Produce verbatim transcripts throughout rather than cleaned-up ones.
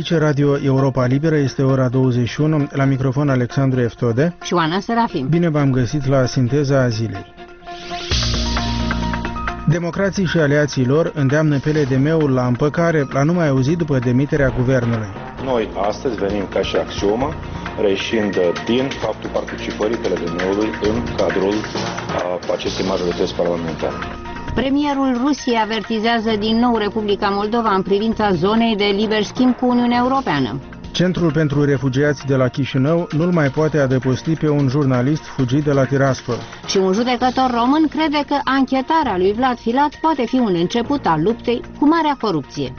Aici Radio Europa Liberă, este ora douăzeci și unu, la microfon Alexandru Eftode și Oana Serafim. Bine v-am găsit la Sinteza Zilei. Democrații și aliații lor îndeamnă P L D M-ul la împăcare, la nu mai auzit după demiterea guvernului. Noi astăzi venim ca și axiomă, reșind din faptul participării P L D M-ului în cadrul a, acestei majorități parlamentare. Premierul Rusiei avertizează din nou Republica Moldova în privința zonei de liber schimb cu Uniunea Europeană. Centrul pentru refugiați de la Chișinău nu-l mai poate adăposti pe un jurnalist fugit de la Tiraspol. Și un judecător român crede că anchetarea lui Vlad Filat poate fi un început al luptei cu marea corupție.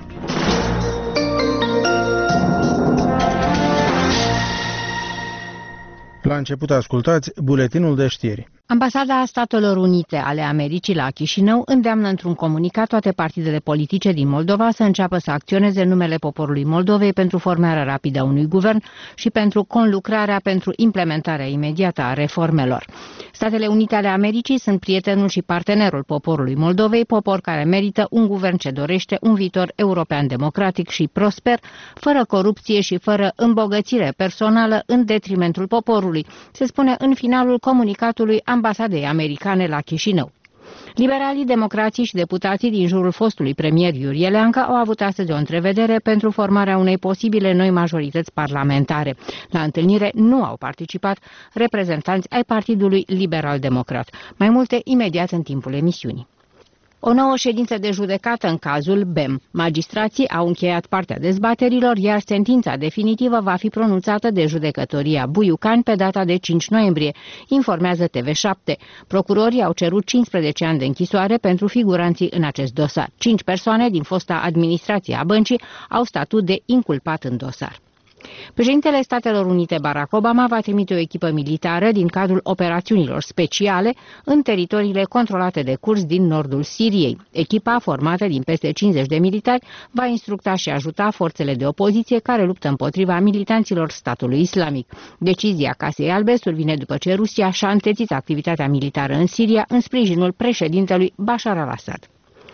La început ascultați buletinul de știri. Ambasada Statelor Unite ale Americii la Chișinău îndeamnă într-un comunicat toate partidele politice din Moldova să înceapă să acționeze în numele poporului Moldovei pentru formarea rapidă a unui guvern și pentru conlucrarea pentru implementarea imediată a reformelor. Statele Unite ale Americii sunt prietenul și partenerul poporului Moldovei, popor care merită un guvern ce dorește un viitor european democratic și prosper, fără corupție și fără îmbogățire personală în detrimentul poporului, se spune în finalul comunicatului Ambasadei americane la Chișinău. Liberalii, democrații și deputații din jurul fostului premier Iurie Leancă au avut astăzi o întrevedere pentru formarea unei posibile noi majorități parlamentare. La întâlnire nu au participat reprezentanți ai Partidului Liberal-Democrat. Mai multe imediat în timpul emisiunii. O nouă ședință de judecată în cazul B E M. Magistrații au încheiat partea dezbaterilor, iar sentința definitivă va fi pronunțată de judecătoria Buiucan pe data de cinci noiembrie, informează T V șapte. Procurorii au cerut cincisprezece ani de închisoare pentru figuranții în acest dosar. Cinci persoane din fosta administrație a băncii au statut de inculpat în dosar. Președintele Statelor Unite Barack Obama va trimite o echipă militară din cadrul operațiunilor speciale în teritoriile controlate de kurzi din nordul Siriei. Echipa, formată din peste cincizeci de militari, va instructa și ajuta forțele de opoziție care luptă împotriva militanților statului islamic. Decizia Casei Albe survine după ce Rusia și-a întețit activitatea militară în Siria în sprijinul președintelui Bashar al-Assad.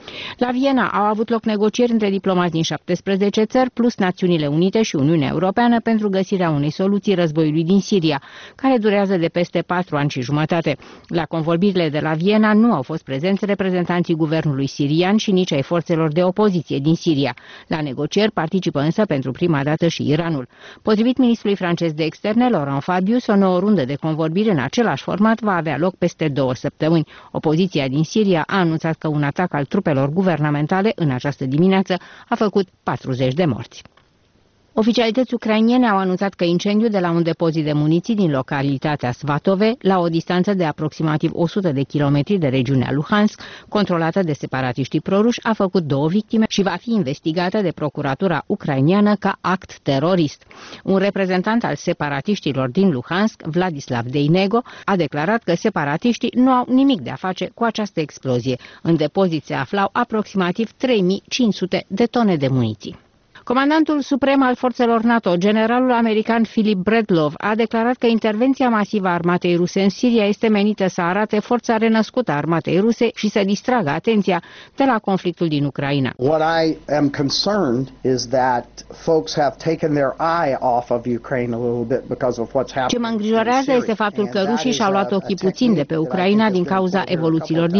La Viena au avut loc negocieri între diplomați din șaptesprezece țări plus Națiunile Unite și Uniunea Europeană pentru găsirea unei soluții războiului din Siria, care durează de peste patru ani și jumătate. La convorbirile de la Viena nu au fost prezenți reprezentanții guvernului sirian și nici ai forțelor de opoziție din Siria. La negocieri participă însă pentru prima dată și Iranul. Potrivit ministrului francez de externe, Laurent Fabius, o nouă rundă de convorbiri în același format va avea loc peste două săptămâni. Opoziția din Siria a anunțat că un atac al trupelor guvernamentale în această dimineață a făcut patruzeci de morți. Oficialități ucrainene au anunțat că incendiul de la un depozit de muniții din localitatea Svatove, la o distanță de aproximativ o sută de kilometri de regiunea Luhansk, controlată de separatiștii proruși, a făcut două victime și va fi investigată de procuratura ucraineană ca act terorist. Un reprezentant al separatiștilor din Luhansk, Vladislav Deinego, a declarat că separatiștii nu au nimic de a face cu această explozie. În depozit se aflau aproximativ trei mii cinci sute de tone de muniții. Comandantul suprem al forțelor NATO, generalul american Philip Bredlov, a declarat că intervenția masivă a armatei ruse în Siria este menită să arate forța renăscută a armatei ruse și să distragă atenția de la conflictul din Ucraina. What I am concerned is that folks have taken their eye off of Ukraine a little bit because of what's happening. Ce mă îngrijorează este faptul că rușii și-au luat ochii puțin de pe Ucraina din cauza evoluțiilor din